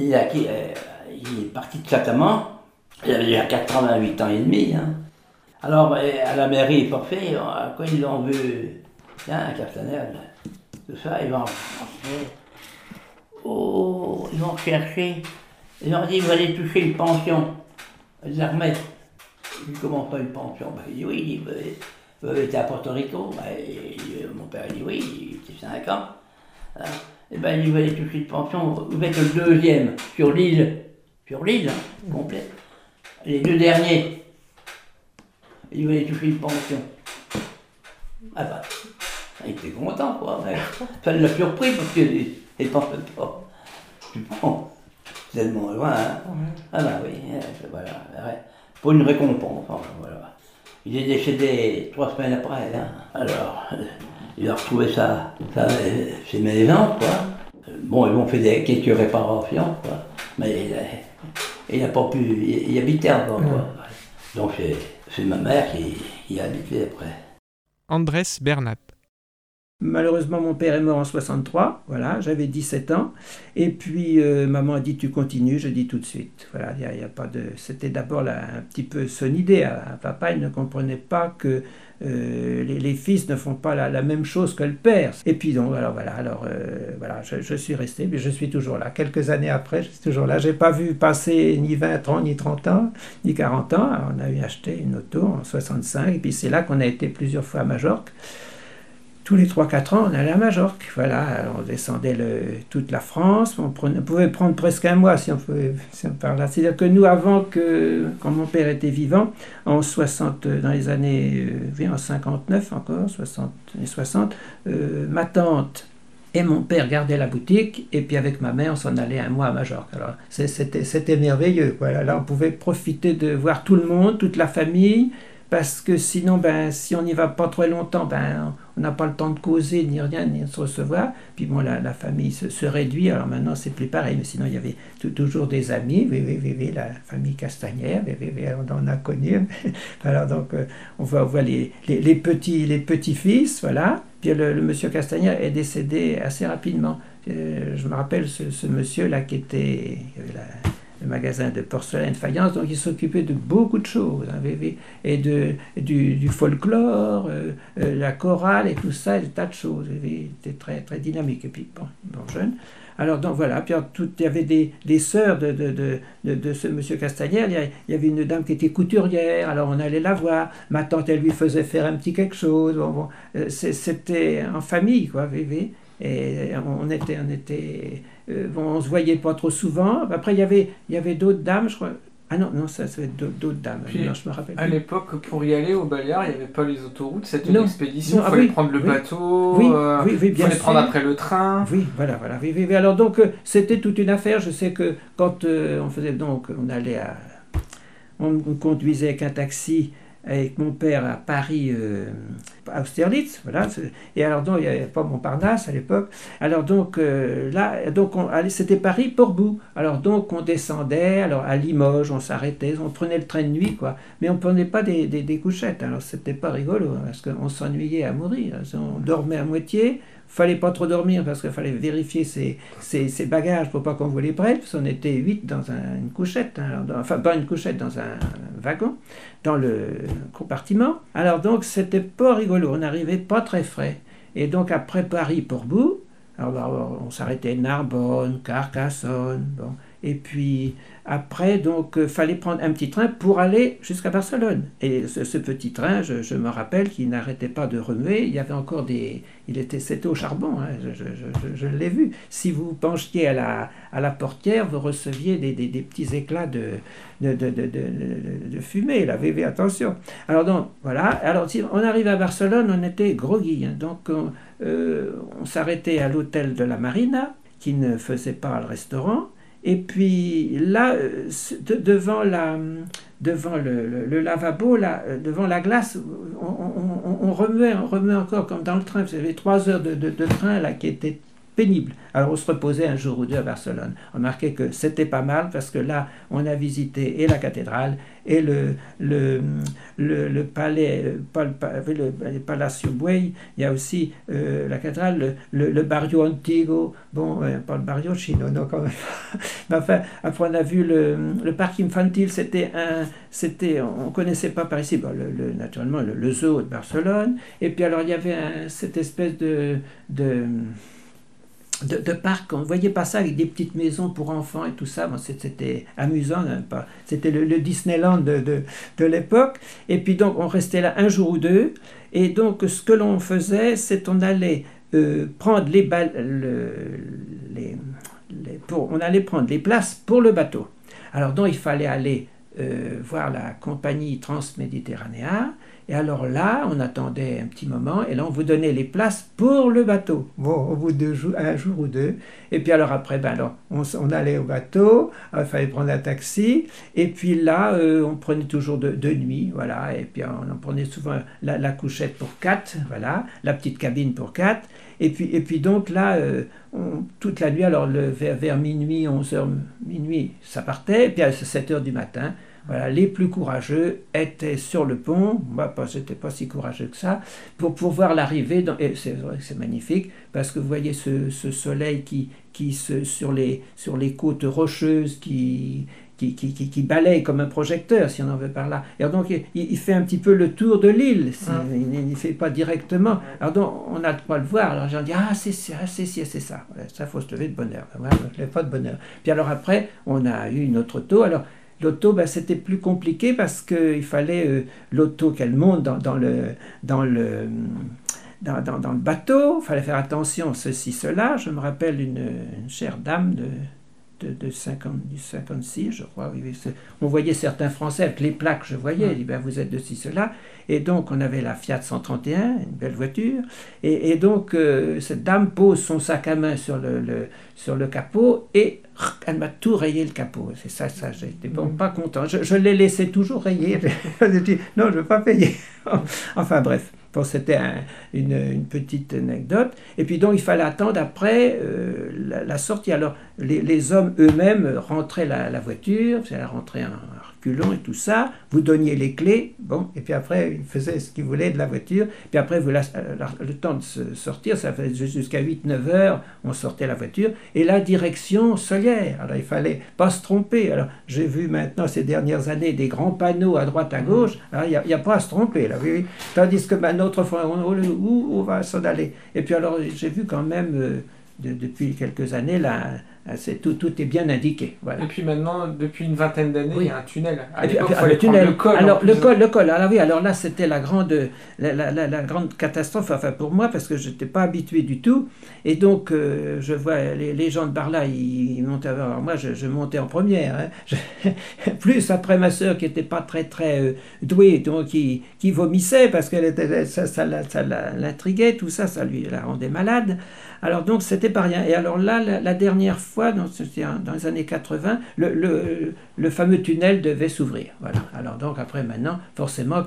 parti de Sataman, il avait déjà 88 ans et demi. Hein. Alors à la mairie parfait, quand ils l'ont vu, tiens, Castaner, tout ça, ils vont chercher. Ils ont dit, vous allez toucher une pension. Les armées. Il dit, comment pas une pension? Ben, il dit, oui, vous avez été à Porto Rico. Ben, mon père a dit, oui, il était 5 ans. Et ben, il dit, vous allez toucher une pension. Vous êtes le deuxième sur l'île, complète. Les 2 derniers. Il dit, vous allez toucher une pension. Ah ben, il était content, quoi. Mais ça l'a surpris parce qu'il ne pensait pas. Bon, tellement loin, hein. Ah ben oui, voilà. Pour une récompense, enfin, voilà. Il est décédé 3 semaines après, hein. Alors, il a retrouvé ça chez mes gens, quoi. Bon, ils m'ont fait quelques réparations, quoi. Mais il n'a pas pu y habiter encore, quoi. Donc c'est ma mère qui a habité après. Andrés Bernat. Malheureusement, mon père est mort en 63, voilà, j'avais 17 ans. Et puis, maman a dit, tu continues, je dis tout de suite. Voilà, il y a pas de... C'était d'abord un petit peu son idée. Papa, il ne comprenait pas que les fils ne font pas la même chose que le père. Et puis donc, voilà, je suis resté, mais je suis toujours là. Quelques années après, je suis toujours là. Je n'ai pas vu passer ni 20 ans, ni 30 ans, ni 40 ans. Alors, on a eu acheté une auto en 65, et puis c'est là qu'on a été plusieurs fois à Majorque. Tous les 3-4 ans, on allait à Majorque. Voilà, on descendait toute la France. On pouvait prendre presque un mois si on parle là. C'est-à-dire que nous, quand mon père était vivant, dans les années, en 59 encore, 60, ma tante et mon père gardaient la boutique, et puis avec ma mère, on s'en allait un mois à Majorque. Alors, c'était merveilleux. Voilà, là, on pouvait profiter de voir tout le monde, toute la famille. Parce que sinon, si on n'y va pas trop longtemps, on n'a pas le temps de causer, ni rien, ni de se recevoir. Puis bon, la famille se réduit. Alors maintenant, c'est plus pareil. Mais sinon, il y avait toujours des amis. La famille Castagnère, on en a connu. Alors donc, on voit les petits-fils, voilà. Puis le monsieur Castagnère est décédé assez rapidement. Je me rappelle ce monsieur-là qui était... le magasin de porcelaine faïence, donc il s'occupait de beaucoup de choses, hein, et du folklore, la chorale et tout ça, des tas de choses. Il était très, très dynamique, et puis bon jeune. Alors donc voilà, puis il y avait des sœurs de ce monsieur Castagnère, il y avait une dame qui était couturière, alors on allait la voir, ma tante elle lui faisait faire un petit quelque chose, c'était en famille, quoi, et on se voyait pas trop souvent. Après, il y avait d'autres dames, je crois. Ah non, ça va être d'autres dames. Puis, non, je me rappelle à plus. l'époque, pour y aller au Baléares, il n'y avait pas les autoroutes, c'était une Non. expédition, Non, il fallait oui, prendre le oui. bateau, Oui, il bien fallait sûr. prendre après le train. Oui, voilà. Oui. Alors donc, c'était toute une affaire. Je sais que quand on conduisait avec un taxi avec mon père à Paris, à Austerlitz, voilà. Et alors donc, il n'y avait pas Montparnasse à l'époque. Alors donc, c'était Paris-Portbou. Alors donc, on descendait, alors à Limoges, on s'arrêtait, on prenait le train de nuit, quoi. Mais on ne prenait pas des couchettes. Alors, c'était pas rigolo, parce qu'on s'ennuyait à mourir. On dormait à moitié. Fallait pas trop dormir parce qu'il fallait vérifier ses bagages pour pas qu'on vous les prête, parce qu'on était 8 dans une couchette, hein, enfin pas une couchette, dans un wagon, dans le compartiment. Alors donc c'était pas rigolo, on n'arrivait pas très frais. Et donc après Paris-Portbou, alors on s'arrêtait Narbonne, Carcassonne, bon. Et puis après, donc, fallait prendre un petit train pour aller jusqu'à Barcelone. Et ce petit train, je me rappelle qu'il n'arrêtait pas de remuer. Il y avait encore c'était au charbon, hein, je l'ai vu. Si vous penchiez à la portière, vous receviez des petits éclats de fumée. Là, attention. Alors donc, voilà. Alors, si on arrive à Barcelone, on était groggy. Hein, donc, on s'arrêtait à l'hôtel de la Marina, qui ne faisait pas le restaurant. Et puis là, devant le lavabo, là, devant la glace, on remuait encore comme dans le train. Vous avez 3 heures de train là qui étaient pénibles. Alors on se reposait un jour ou deux à Barcelone. On remarquait que c'était pas mal parce que là, on a visité et la cathédrale et le palais, le Palacio Buey. Il y a aussi la cathédrale, le Barrio Antiguo. Bon, pas le Barrio Chino, non quand même. Mais enfin, après on a vu le parc infantil. On connaissait pas par ici. Bon, naturellement le zoo de Barcelone. Et puis alors il y avait cette espèce de parc, on ne voyait pas ça avec des petites maisons pour enfants et tout ça. Bon, c'était amusant, hein, pas. C'était le Disneyland de l'époque. Et puis donc on restait là un jour ou deux. Et donc ce que l'on faisait, c'est on allait prendre on allait prendre les places pour le bateau. Alors donc il fallait aller voir la compagnie Transméditerranea. Et alors là, on attendait un petit moment, et là, on vous donnait les places pour le bateau. Bon, au bout un jour ou deux. Et puis alors après, on allait au bateau, il fallait prendre un taxi, et puis là, on prenait toujours de nuit, voilà, et puis on en prenait souvent la couchette pour 4, voilà, la petite cabine pour 4, et puis donc là, toute la nuit, alors vers minuit, 11h, minuit, ça partait, et puis à 7h du matin, voilà, les plus courageux étaient sur le pont. Moi, j'étais pas si courageux que ça, pour voir l'arrivée. Et c'est vrai que c'est magnifique, parce que vous voyez ce soleil sur les côtes rocheuses qui balaye comme un projecteur, si on en veut par là. Et donc, il fait un petit peu le tour de l'île. Il ne fait pas directement. Alors donc, on a le droit de le voir. Alors j'en dis, c'est ça. Voilà, ça, il faut se lever de bonne heure. Voilà, je ne lève pas de bonne heure. Puis alors après, on a eu une autre auto. Alors, l'auto, c'était plus compliqué parce qu'il fallait l'auto qu'elle monte dans le bateau. Il fallait faire attention, ceci, cela. Je me rappelle une chère dame du 56, je crois. Oui, on voyait certains Français avec les plaques, je voyais. Elle dit, vous êtes de ci, cela. Et donc, on avait la Fiat 131, une belle voiture. Et donc, cette dame pose son sac à main sur le capot et elle m'a tout rayé le capot. C'est ça, j'étais pas content. Je l'ai laissé toujours rayer. J'ai dit, non, je ne veux pas payer. Enfin, bref. Bon, c'était une petite anecdote. Et puis donc, il fallait attendre après la sortie. Alors, les hommes eux-mêmes rentraient la voiture, elle rentrait en reculant et tout ça. Vous donniez les clés, bon, et puis après, ils faisaient ce qu'ils voulaient de la voiture. Puis après, le temps de sortir, ça faisait jusqu'à 8-9 heures, on sortait la voiture. Et la direction Solière. Alors, il fallait pas se tromper. Alors, j'ai vu maintenant, ces dernières années, des grands panneaux à droite, à gauche. Alors, il n'y a pas à se tromper, là, oui. Tandis que maintenant, autrefois, où on va s'en aller. Et puis alors, j'ai vu quand même, depuis quelques années, là, tout est bien indiqué. Voilà. Et puis maintenant, depuis une vingtaine d'années, il y a un tunnel. À l'époque, il fallait prendre le col. Alors, le col. Alors oui, alors là, c'était la grande catastrophe, enfin pour moi, parce que je n'étais pas habitué du tout. Et donc, je vois les gens de Barla, ils montaient. Alors moi, je montais en première. Hein. Plus après ma sœur, qui n'était pas très, très douée, donc qui vomissait, parce que ça l'intriguait, tout ça, ça lui la rendait malade. Alors donc, c'était pas rien. Et alors là, la dernière fois, dans les années 80, le fameux tunnel devait s'ouvrir. Voilà. Alors donc, après, maintenant, forcément que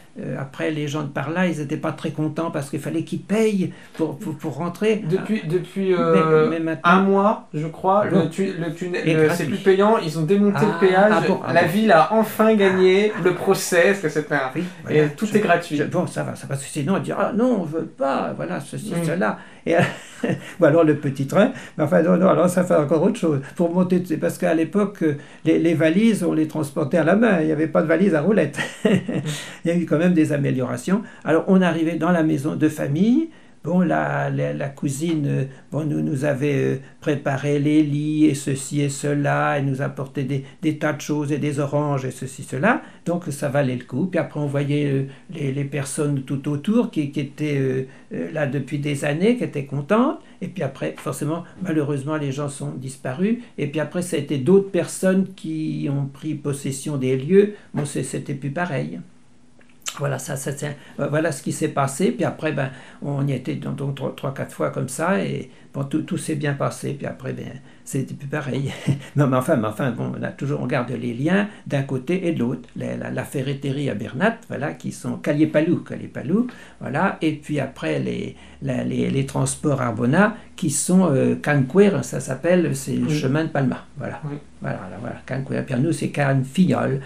après, les gens de par là, ils n'étaient pas très contents parce qu'il fallait qu'ils payent pour rentrer. Depuis mais maintenant, un mois, je crois, bon, le tunnel, gratuit. c'est plus payant. Ils ont démonté le péage. La ville a enfin gagné le procès. Parce que c'était un... Oui, voilà, et tout est gratuit. Bon, ça va, parce que sinon, on dira, ah non, on veut pas, voilà, ceci, cela. Et, ou alors le petit train, mais enfin, non, alors ça fait encore autre chose. Pour monter, parce qu'à l'époque, les valises, on les transportait à la main, il n'y avait pas de valise à roulettes. Il y a eu quand même des améliorations. Alors, on arrivait dans la maison de famille. Bon, la cousine nous avait préparé les lits et ceci et cela, et nous apportait des tas de choses et des oranges et ceci, cela. Donc ça valait le coup. Puis après, on voyait les personnes tout autour qui étaient là depuis des années, qui étaient contentes. Et puis après, forcément, malheureusement, les gens sont disparus. Et puis après, ça a été d'autres personnes qui ont pris possession des lieux. Bon, c'était plus pareil. Voilà, voilà ce qui s'est passé. Puis après, on y était donc 3-4 fois comme ça. Et bon, tout s'est bien passé. Puis après, c'était plus pareil. mais enfin, bon, on garde les liens d'un côté et de l'autre. La ferreterie à Bernat, voilà, qui sont Caliepalou, voilà. Et puis après, les transports Arbona, qui sont Canquer, ça s'appelle, c'est le chemin de Palma. Voilà. Oui. Voilà, Canquer. Puis nous, c'est Canfiol,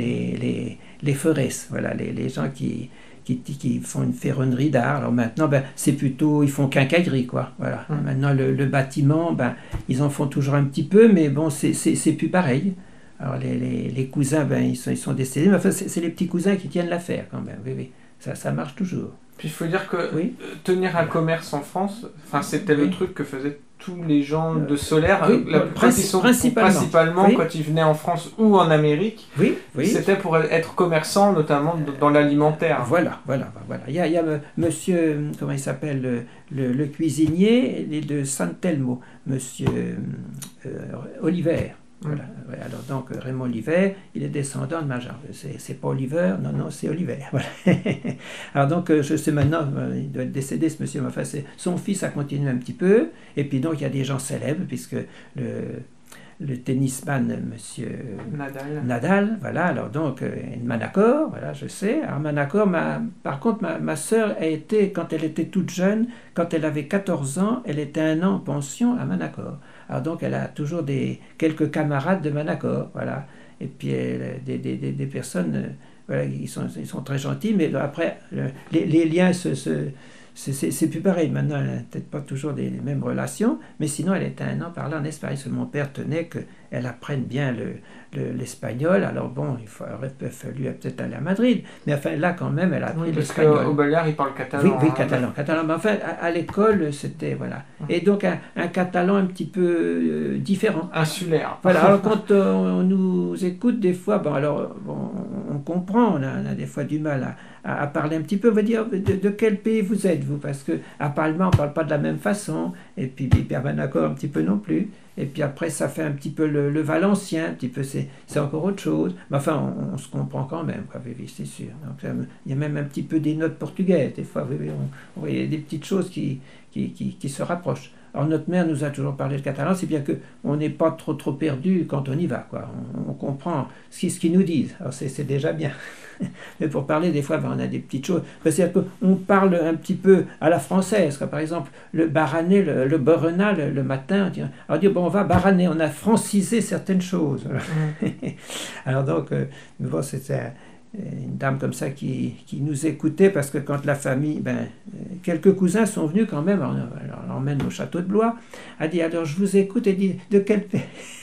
les forêts, voilà, les gens qui font une ferronnerie d'art. Alors maintenant, c'est plutôt, ils font quincaillerie, quoi. Voilà. Maintenant, le bâtiment, ils en font toujours un petit peu, mais bon, c'est plus pareil. Alors les cousins, ils sont décédés, mais enfin, c'est les petits cousins qui tiennent l'affaire, quand même. Oui. Ça marche toujours. Puis il faut dire que tenir un commerce en France, c'était le truc que faisaient tous les gens de Solaire, principalement quand ils venaient en France ou en Amérique, c'était pour être commerçant, notamment dans l'alimentaire. Voilà. Il y a monsieur, comment il s'appelle, le cuisinier de San Telmo, monsieur Oliver. Voilà. Alors donc Raymond Oliver, il est descendant de Major. C'est pas Oliver, non, c'est Oliver. Voilà. Alors donc je sais maintenant, il doit être décédé ce monsieur, mais enfin son fils a continué un petit peu, et puis donc il y a des gens célèbres, puisque le tennisman, monsieur Nadal, voilà, alors donc Manacor, voilà, je sais. Alors Manacor, par contre, ma sœur a été, quand elle était toute jeune, quand elle avait 14 ans, elle était 1 an en pension à Manacor. Alors donc elle a toujours quelques camarades de Manacor, voilà. Et puis des personnes, voilà, ils sont très gentils, mais après les liens c'est plus pareil. Maintenant, elle n'a peut-être pas toujours les mêmes relations, mais sinon elle était 1 an par là en Espagne. Mon père tenait qu'elle apprenne bien l'espagnol. Alors bon, il aurait fallu peut-être aller à Madrid, mais enfin là quand même, elle a appris l'espagnol. Parce qu'au Balear, il parle catalan. Oui, catalan. Mais enfin, à l'école, c'était, voilà. Et donc un catalan un petit peu différent. Insulaire. Voilà, alors quand on nous écoute des fois, on comprend, on a des fois du mal à parler un petit peu. On va dire, de quel pays vous êtes, vous? Parce qu'à Palma, on ne parle pas de la même façon, et puis à Manacor un petit peu non plus. Et puis après, ça fait un petit peu le valencien, un petit peu, c'est encore autre chose. Mais enfin, on se comprend quand même, quoi, oui, c'est sûr. Donc, il y a même un petit peu des notes portugaises, des fois, il y a des petites choses qui se rapprochent. Alors notre mère nous a toujours parlé le catalan, c'est bien qu'on n'est pas trop perdu quand on y va, quoi. On comprend ce qu'ils nous disent, alors c'est déjà bien. Mais pour parler, des fois, on a des petites choses. C'est-à-dire qu'on parle un petit peu à la française. Par exemple, le baraner, le borena, le matin, on dit, on va baraner, on a francisé certaines choses. Alors donc, c'était une dame comme ça qui nous écoutait, parce que quand la famille, quelques cousins sont venus quand même, on l'emmène au château de Blois, a dit, alors je vous écoute, et dit, de quel pays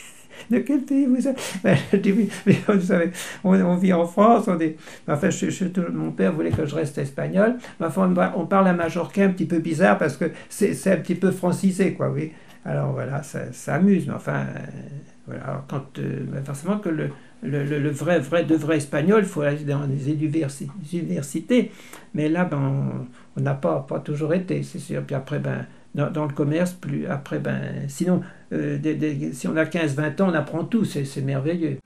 vous êtes? Je dis, oui, mais vous savez, on vit en France, enfin, mon père voulait que je reste espagnol, mais enfin, on parle un majorquin un petit peu bizarre, parce que c'est un petit peu francisé, quoi, oui. Alors voilà, ça amuse, mais enfin, voilà, alors quand, forcément que le vrai espagnol, il faut aller dans les universités, mais là, on n'a pas toujours été, c'est sûr. Puis après, dans le commerce, sinon, si on a 15-20 ans, on apprend tout, c'est merveilleux.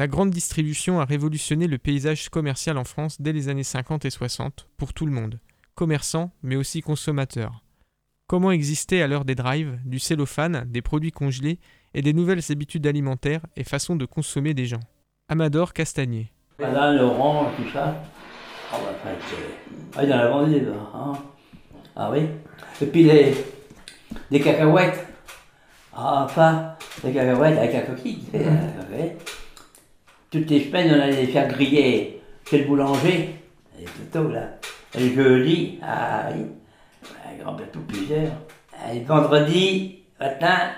La grande distribution a révolutionné le paysage commercial en France dès les années 50 et 60, pour tout le monde, commerçants mais aussi consommateurs. Comment exister à l'heure des drives, du cellophane, des produits congelés et des nouvelles habitudes alimentaires et façons de consommer des gens. Amador Castagnier. Banane, orange, tout ça. Ah bah, il y en a vendu, là. Hein. Ah oui. Et puis des cacahuètes. Ah, enfin, des cacahuètes avec la coquille. Toutes les semaines, on allait les faire griller chez le boulanger. Et plutôt, là. Et le jeudi, ah oui. Un grand plateau, plusieurs. Et vendredi matin,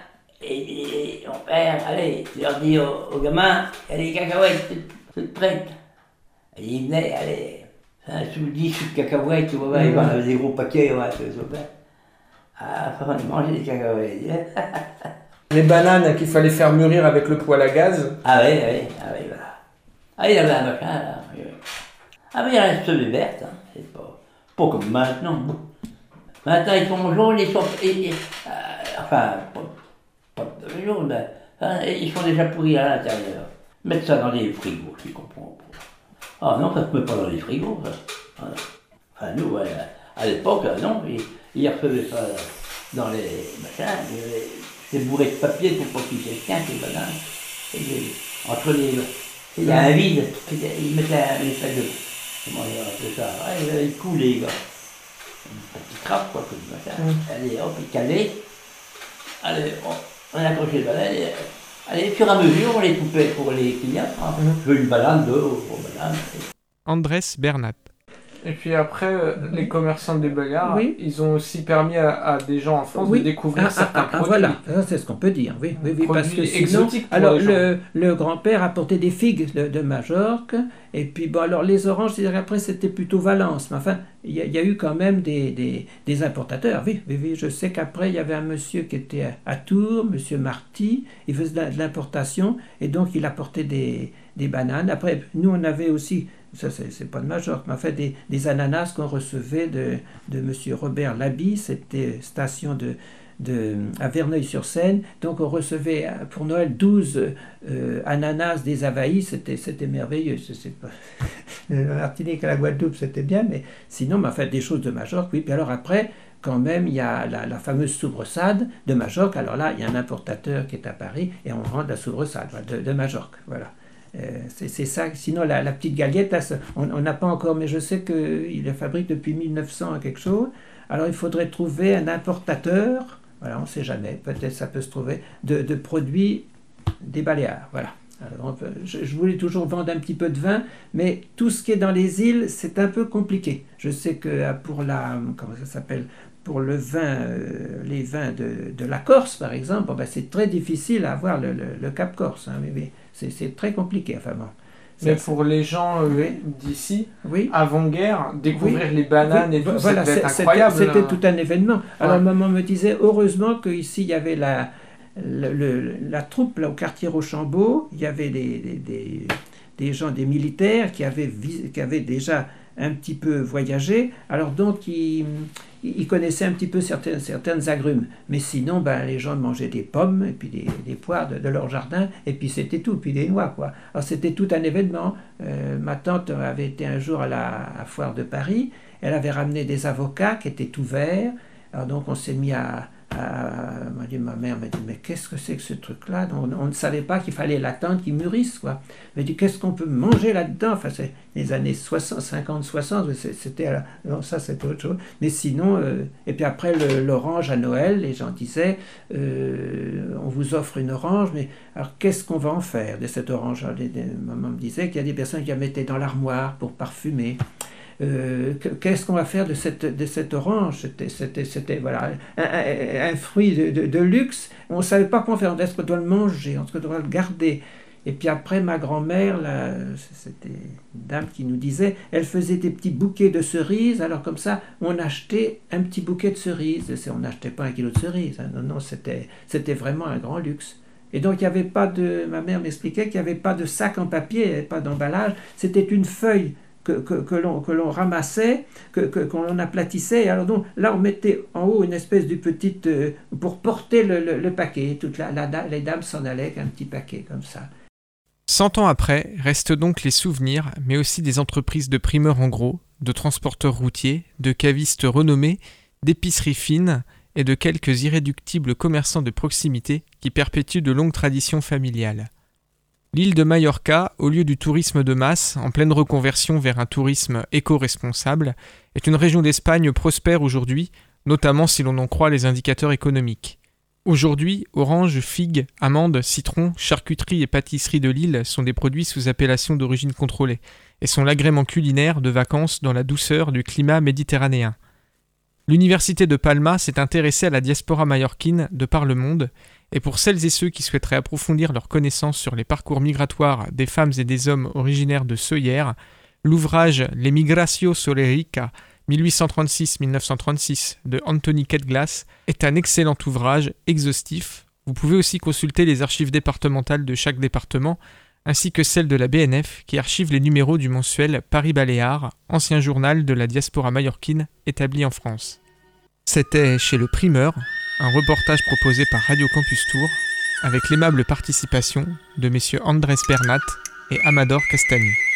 et mon père, allez, tu leur dis aux gamins, il y a des cacahuètes toutes prêtes. Et ils venaient, allez, 5 sous 10 sous de cacahuètes, tu vois, ils avaient des gros paquets, ouais, tout ça. Ah, il mangeait des cacahuètes. Les bananes qu'il fallait faire mûrir avec le poêle à gaz. Ah oui, voilà. Ah, il y avait un machin, là. Ah, mais il reste les vertes, hein. C'est pas comme maintenant. Maintenant, ils sont jaunes, ils sont. Enfin, pas jaunes, ils sont déjà pourris à l'intérieur. Mettre ça dans les frigos, je comprends pas. Ah non, ça se met pas dans les frigos, ça. Voilà. Enfin, nous, à l'époque, non, ils recevaient ça dans les machins, c'est bourré de papier pour pas qu'ils s'esquintent, les bananes. Entre les. Il y a un vide, ils mettaient une espèce de. Comment on appelle ça? Ils coulent, les gars. Une petite trappe, quoi, comme ça. Allez, hop, calé. Allez, on accrochait le banane. Allez, au fur et à mesure, on les coupait pour les clients. Je veux une banane, 2 bananes. Andrés Bernat. Et puis après, les commerçants des bagarres, ils ont aussi permis à des gens en France de découvrir certains produits. Voilà, ça, c'est ce qu'on peut dire, oui, parce que sinon, alors le grand-père apportait des figues de Majorque, et puis bon, alors les oranges, après c'était plutôt Valence, mais enfin, il y a eu quand même des importateurs, oui, je sais qu'après il y avait un monsieur qui était à Tours, monsieur Marty, il faisait de l'importation, et donc il apportait des bananes. Après, nous on avait aussi, ça c'est pas de Majorque, mais en fait des ananas qu'on recevait de monsieur Robert Laby, c'était station à Verneuil-sur-Seine, donc on recevait pour Noël 12 ananas des Avaïs, c'était merveilleux. C'est pas... La Martinique à la Guadeloupe c'était bien, mais sinon en fait des choses de Majorque, oui. Puis alors après, quand même, il y a la fameuse soubresade de Majorque. Alors là, il y a un importateur qui est à Paris et on vend la soubresade de Majorque, voilà. C'est ça, sinon la petite galette, on n'a pas encore, mais je sais qu'il la fabrique depuis 1900 quelque chose. Alors il faudrait trouver un importateur, voilà, on ne sait jamais, peut-être ça peut se trouver, de produits des Baléares, voilà. Alors, je voulais toujours vendre un petit peu de vin, mais tout ce qui est dans les îles, c'est un peu compliqué. Je sais que pour comment ça s'appelle, pour le vin, les vins de la Corse par exemple, bon, ben, c'est très difficile à avoir le Cap Corse, hein, mais c'est très compliqué. Enfin, bon, mais pour les gens d'ici, avant-guerre, découvrir les bananes et tout, voilà, ça devait être incroyable. C'était tout un événement. Alors maman me disait, heureusement qu'ici il y avait la troupe là, au quartier Rochambeau, il y avait des gens, des militaires qui avaient déjà un petit peu voyagé, alors donc ils connaissaient un petit peu certaines agrumes, mais sinon ben, les gens mangeaient des pommes et puis des poires de leur jardin, et puis c'était tout, puis des noix, quoi. Alors c'était tout un événement. Ma tante avait été un jour à la foire de Paris, elle avait ramené des avocats qui étaient tout verts, alors donc on s'est mis ma mère m'a dit, mais qu'est-ce que c'est que ce truc-là? On ne savait pas qu'il fallait l'attendre qu'il mûrisse, quoi. Elle m'a dit, qu'est-ce qu'on peut manger là-dedans? Enfin, c'est les années 60, 50, 60, non, ça c'était autre chose. Mais sinon, et puis après l'orange à Noël, les gens disaient, on vous offre une orange, mais alors qu'est-ce qu'on va en faire de cette orange? Maman me disait qu'il y a des personnes qui la mettaient dans l'armoire pour parfumer. Qu'est-ce qu'on va faire de cette orange? C'était voilà, un fruit de luxe. On ne savait pas quoi faire. Est-ce qu'on doit le manger? Est-ce qu'on doit le garder? Et puis après, ma grand-mère, c'était une dame qui nous disait, elle faisait des petits bouquets de cerises. Alors comme ça, on achetait un petit bouquet de cerises. On n'achetait pas 1 kilo de cerises. Hein. Non, c'était vraiment un grand luxe. Et donc, il n'y avait pas ma mère m'expliquait qu'il n'y avait pas de sac en papier, il n'y avait pas d'emballage. C'était une feuille que l'on ramassait, qu'on aplatissait. Et alors donc, là, on mettait en haut une espèce de petite... pour porter le paquet. Les dames s'en allaient avec un petit paquet comme ça. 100 ans après, restent donc les souvenirs, mais aussi des entreprises de primeurs en gros, de transporteurs routiers, de cavistes renommés, d'épiceries fines et de quelques irréductibles commerçants de proximité qui perpétuent de longues traditions familiales. L'île de Majorca, au lieu du tourisme de masse, en pleine reconversion vers un tourisme éco-responsable, est une région d'Espagne prospère aujourd'hui, notamment si l'on en croit les indicateurs économiques. Aujourd'hui, oranges, figues, amandes, citrons, charcuteries et pâtisseries de l'île sont des produits sous appellation d'origine contrôlée et sont l'agrément culinaire de vacances dans la douceur du climat méditerranéen. L'université de Palma s'est intéressée à la diaspora mallorquine de par le monde, et pour celles et ceux qui souhaiteraient approfondir leurs connaissances sur les parcours migratoires des femmes et des hommes originaires de Sóller, l'ouvrage L'Emigratio Solerica 1836-1936 de Anthony Ketglas est un excellent ouvrage exhaustif. Vous pouvez aussi consulter les archives départementales de chaque département, ainsi que celles de la BNF qui archive les numéros du mensuel Paris-Baléares, ancien journal de la diaspora mallorquine établi en France. C'était chez Le Primeur, un reportage proposé par Radio Campus Tours, avec l'aimable participation de messieurs Andrés Bernat et Amador Castagni.